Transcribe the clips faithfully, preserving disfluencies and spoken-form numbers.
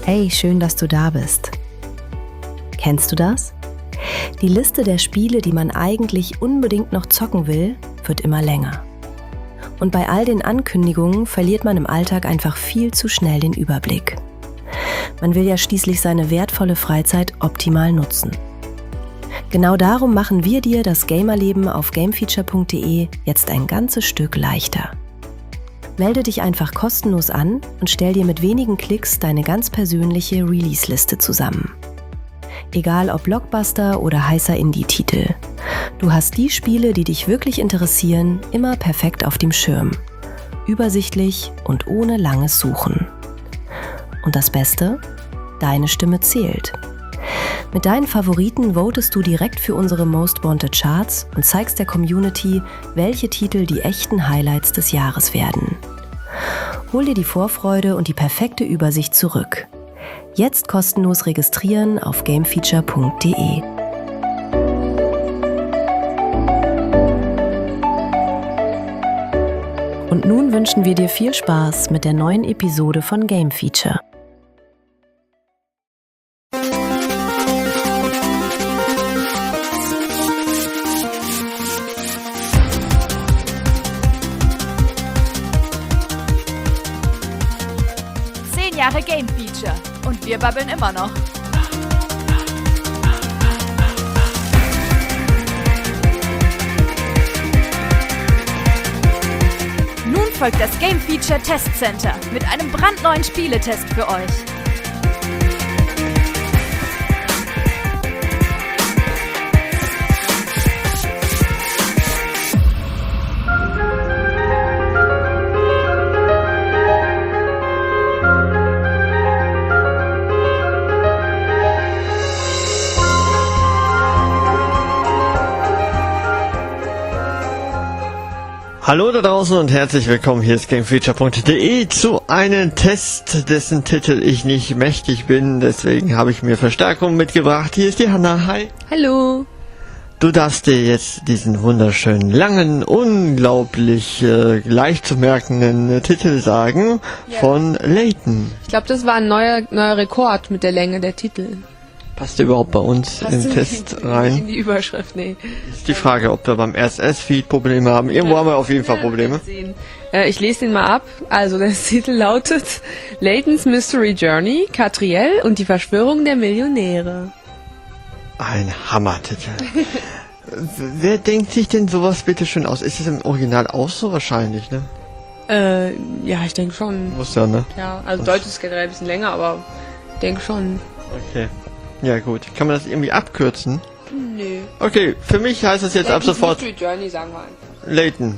Hey, schön, dass du da bist. Kennst du das? Die Liste der Spiele, die man eigentlich unbedingt noch zocken will, wird immer länger. Und bei all den Ankündigungen verliert man im Alltag einfach viel zu schnell den Überblick. Man will ja schließlich seine wertvolle Freizeit optimal nutzen. Genau darum machen wir dir das Gamerleben auf gamefeature punkt de jetzt ein ganzes Stück leichter. Melde dich einfach kostenlos an und stell dir mit wenigen Klicks deine ganz persönliche Release-Liste zusammen. Egal ob Blockbuster oder heißer Indie-Titel. Du hast die Spiele, die dich wirklich interessieren, immer perfekt auf dem Schirm. Übersichtlich und ohne langes Suchen. Und das Beste? Deine Stimme zählt. Mit deinen Favoriten votest du direkt für unsere Most Wanted Charts und zeigst der Community, welche Titel die echten Highlights des Jahres werden. Hol dir die Vorfreude und die perfekte Übersicht zurück. Jetzt kostenlos registrieren auf gamefeature punkt de. Und nun wünschen wir dir viel Spaß mit der neuen Episode von Game Feature. Jahre Game Feature und wir babbeln immer noch. Nun folgt das Game Feature Test Center mit einem brandneuen Spieletest für euch. Hallo da draußen und herzlich willkommen, hier ist gamefeature punkt de zu einem Test, dessen Titel ich nicht mächtig bin, deswegen habe ich mir Verstärkung mitgebracht. Hier ist die Hanna, hi. Hallo. Du darfst dir jetzt diesen wunderschönen, langen, unglaublich äh, leicht zu merkenden äh, Titel sagen, ja. Von Layton. Ich glaube, das war ein neuer, neuer Rekord mit der Länge der Titel. Passt der überhaupt bei uns Passt in den Test rein? In die Überschrift, nee. Ist die Frage, ob wir beim R S S-Feed Probleme haben. Irgendwo ja. haben wir auf jeden Fall Probleme. Äh, ich lese den mal ab. Also der Titel lautet Layton's Mystery Journey, Catriel und die Verschwörung der Millionäre. Ein Hammertitel. Wer denkt sich denn sowas bitte schön aus? Ist es im Original auch so wahrscheinlich, ne? Äh, ja, ich denke schon. Muss ja, ne? Ja, also Deutsch ist generell ein bisschen länger, aber ich denke schon. Okay. Ja gut, kann man das irgendwie abkürzen? Nö. Okay, für mich heißt das jetzt Layton's ab sofort Mystery Journey, sagen wir einfach. Layton.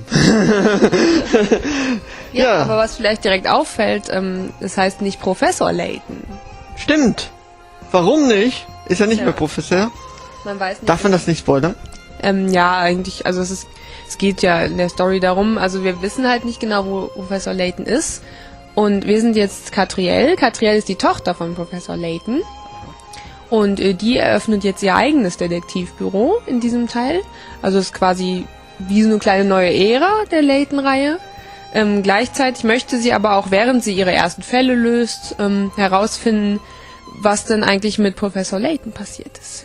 ja, ja, aber was vielleicht direkt auffällt, ähm, das heißt nicht Professor Layton. Stimmt. Warum nicht? Ist er nicht ja. mehr Professor? Man weiß nicht. Darf man das nicht spoilern? Ähm, ja, eigentlich, also es ist, es geht ja in der Story darum, also wir wissen halt nicht genau, wo Professor Layton ist. Und wir sind jetzt Catriel. Catriel ist die Tochter von Professor Layton. Und äh, die eröffnet jetzt ihr eigenes Detektivbüro in diesem Teil. Also es ist quasi wie so eine kleine neue Ära der Layton-Reihe. Ähm, gleichzeitig möchte sie aber auch, während sie ihre ersten Fälle löst, ähm, herausfinden, was denn eigentlich mit Professor Layton passiert ist.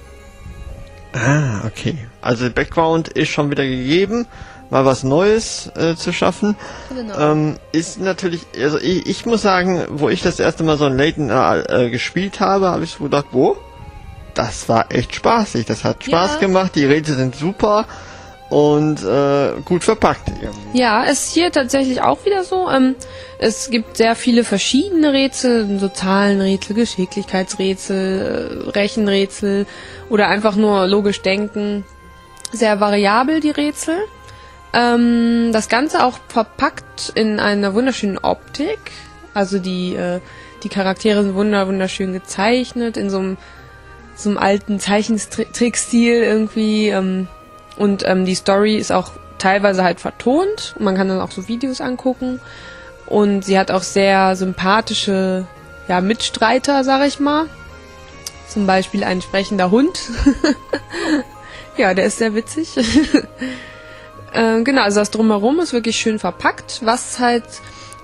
Ah, okay. Also der Background ist schon wieder gegeben, mal was Neues äh, zu schaffen. Genau. Ähm, ist natürlich, also ich, ich muss sagen, wo ich das erste Mal so ein Layton äh, äh, gespielt habe, habe ich so gedacht, wo? Das war echt spaßig, das hat Spaß ja. gemacht, die Rätsel sind super und äh, gut verpackt. Irgendwie. Ja, ist hier tatsächlich auch wieder so. Ähm, es gibt sehr viele verschiedene Rätsel, so Zahlenrätsel, Geschicklichkeitsrätsel, äh, Rechenrätsel oder einfach nur logisch denken. Sehr variabel die Rätsel. Ähm, das Ganze auch verpackt in einer wunderschönen Optik. Also die äh, die Charaktere sind wunder wunderschön gezeichnet in so einem so einem alten Zeichentrickstil irgendwie. Ähm, und ähm, die Story ist auch teilweise halt vertont. Man kann dann auch so Videos angucken. Und sie hat auch sehr sympathische ja, Mitstreiter, sag ich mal. Zum Beispiel ein sprechender Hund. Ja, der ist sehr witzig. äh, genau, also das Drumherum ist wirklich schön verpackt. Was halt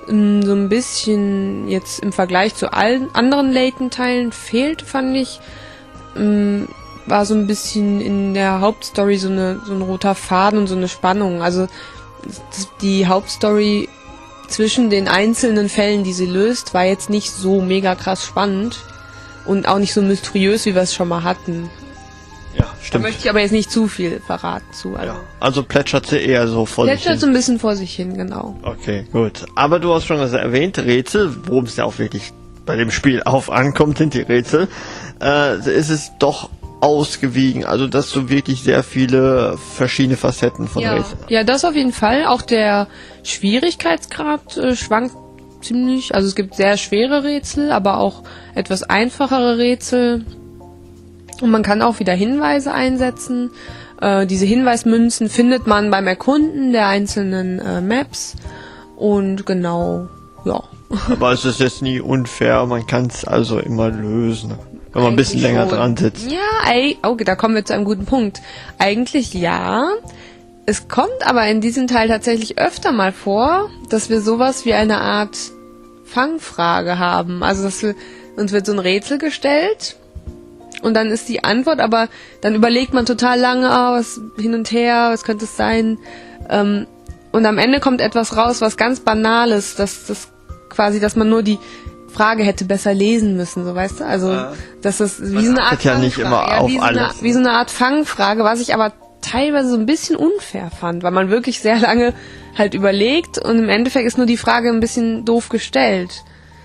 ähm, so ein bisschen jetzt im Vergleich zu allen anderen Layton-Teilen fehlt, fand ich, ähm, war so ein bisschen in der Hauptstory so eine so ein roter Faden und so eine Spannung. Also das, die Hauptstory zwischen den einzelnen Fällen, die sie löst, war jetzt nicht so mega krass spannend und auch nicht so mysteriös, wie wir es schon mal hatten. Ja, stimmt. Da möchte ich aber jetzt nicht zu viel verraten zu. Also, Ja. Also plätschert sie eher so vor sich plätschert hin. so ein bisschen vor sich hin, genau. Okay, gut. Aber du hast schon erwähnt, Rätsel, worum es ja auch wirklich bei dem Spiel auf ankommt, sind die Rätsel, äh, ist es doch ausgewiegen, also dass du wirklich sehr viele verschiedene Facetten von Ja. Rätseln hast. ja, das auf jeden Fall. Auch der Schwierigkeitsgrad äh, schwankt ziemlich. Also es gibt sehr schwere Rätsel, aber auch etwas einfachere Rätsel. Und man kann auch wieder Hinweise einsetzen. Äh, diese Hinweismünzen findet man beim Erkunden der einzelnen äh, Maps. Und genau, ja. Aber es ist jetzt nie unfair, man kann es also immer lösen, wenn man ein bisschen Eigentlich länger schon. dran sitzt. Ja, ei- okay, da kommen wir zu einem guten Punkt. Eigentlich ja. Es kommt aber in diesem Teil tatsächlich öfter mal vor, dass wir sowas wie eine Art Fangfrage haben. Also dass wir, uns wird so ein Rätsel gestellt und dann ist die Antwort, aber dann überlegt man total lange, ah, was hin und her, was könnte es sein? Ähm, und am Ende kommt etwas raus, was ganz Banales, dass das quasi, dass man nur die Frage hätte besser lesen müssen, so weißt du? Also, Ja. dass das wie Man so eine Art achtet ja nicht Fangfrage, immer ja, auf wie so eine, alles. wie so eine Art Fangfrage, was ich aber teilweise so ein bisschen unfair fand, weil man wirklich sehr lange halt überlegt und im Endeffekt ist nur die Frage ein bisschen doof gestellt.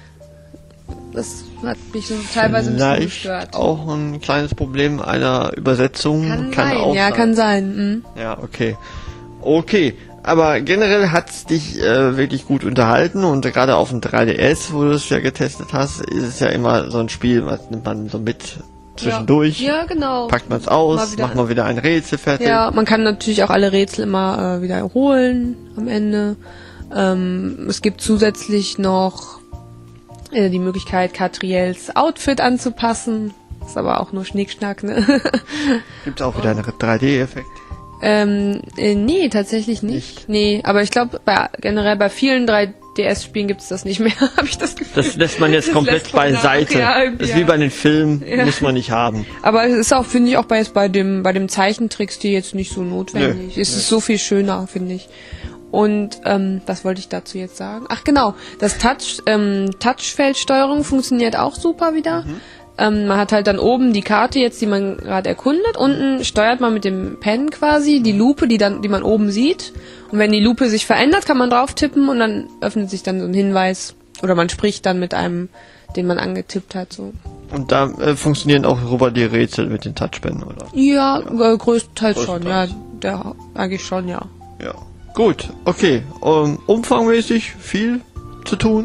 Das hat mich so teilweise ein bisschen Vielleicht gestört. auch ein kleines Problem einer Übersetzung. Kann, Kann sein, auch ja, sein. kann sein. Mhm. Ja, okay. Okay, aber generell hat's dich äh, wirklich gut unterhalten und gerade auf dem drei D S, wo du es ja getestet hast, ist es ja immer so ein Spiel, was nimmt man so mit zwischendurch, Ja, ja, genau. packt man es Mal aus, wieder- macht mal wieder ein Rätsel fertig. Ja, man kann natürlich auch alle Rätsel immer äh, wiederholen am Ende. Ähm, es gibt zusätzlich noch äh, die Möglichkeit, Catriels Outfit anzupassen. Ist aber auch nur Schnickschnack, ne? Gibt's auch wieder einen drei D-Effekt. ähm, äh, nee, tatsächlich nicht. Nicht? Nee, aber ich glaube, bei, generell bei vielen drei D S-Spielen gibt's das nicht mehr, habe ich das Gefühl. Das lässt man jetzt Das komplett lässt man nach. beiseite. Ja, irgendwie, das ist ja. wie bei den Filmen, Ja. muss man nicht haben. Aber es ist auch, finde ich, auch bei, jetzt bei dem, bei dem Zeichentrickstil jetzt nicht so notwendig. Nö, es nö. ist so viel schöner, finde ich. Und, ähm, was wollte ich dazu jetzt sagen? Ach genau, das Touch, ähm, Touchfeldsteuerung funktioniert auch super wieder. Ähm, man hat halt dann oben die Karte jetzt, die man gerade erkundet. Unten steuert man mit dem Pen quasi die Lupe, die dann, die man oben sieht. Und wenn die Lupe sich verändert, kann man drauf tippen und dann öffnet sich dann so ein Hinweis. Oder man spricht dann mit einem, den man angetippt hat, so. Und da äh, funktionieren auch rüber die Rätsel mit den Touchpannen, oder? Ja, Äh, größtenteils schon, ja. Größtenteils. Der, eigentlich schon, ja. Ja. Gut, okay. Um, umfangmäßig viel zu tun.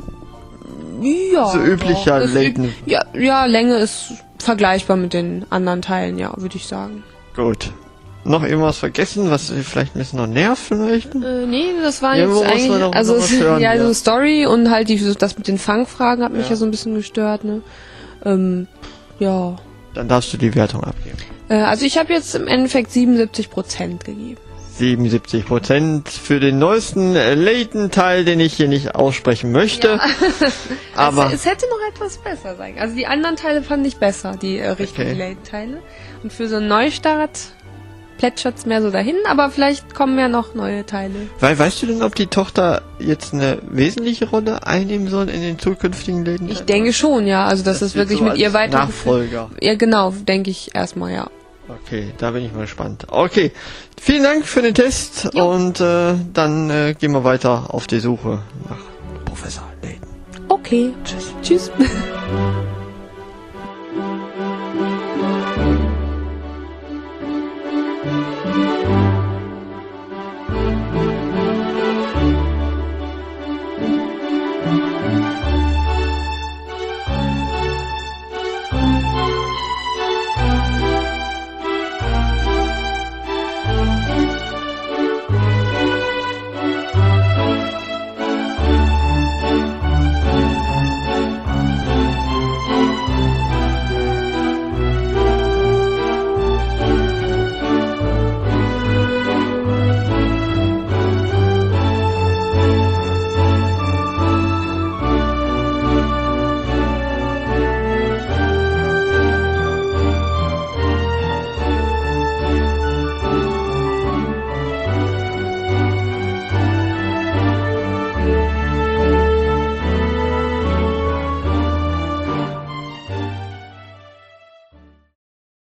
Ja. So üblicher doch. Das Layton. üb- Ja, ja, Länge ist vergleichbar mit den anderen Teilen, ja, würde ich sagen. Gut. Noch irgendwas vergessen, was Sie vielleicht ein bisschen noch nerven möchten? Äh, nee, das war Irgendwo jetzt muss man eigentlich, doch also noch es, was hören, ja, ja. so Story und halt die, das mit den Fangfragen hat mich Ja. ja so ein bisschen gestört, ne. Ähm, ja. Dann darfst du die Wertung abgeben. Äh, also ich habe jetzt im Endeffekt siebenundsiebzig Prozent gegeben. siebenundsiebzig Prozent für den neuesten äh, Layton-Teil, den ich hier nicht aussprechen möchte. Aber es, es hätte noch etwas besser sein. Also die anderen Teile fand ich besser, die äh, richtigen Okay. Late-Teile. Und für so einen Neustart plätschert's mehr so dahin, aber vielleicht kommen ja noch neue Teile. weil, weißt du denn, ob die Tochter jetzt eine wesentliche Rolle einnehmen soll in den zukünftigen Layton? Ich denke schon, ja. Also dass Das es wird wirklich so mit als ihr weiter. Nachfolger. Ja, genau, denke ich erstmal, ja. Okay, da bin ich mal gespannt. Okay, vielen Dank für den Test Jo. und äh, dann äh, gehen wir weiter auf die Suche nach Professor Layton. Okay. Tschüss. Tschüss.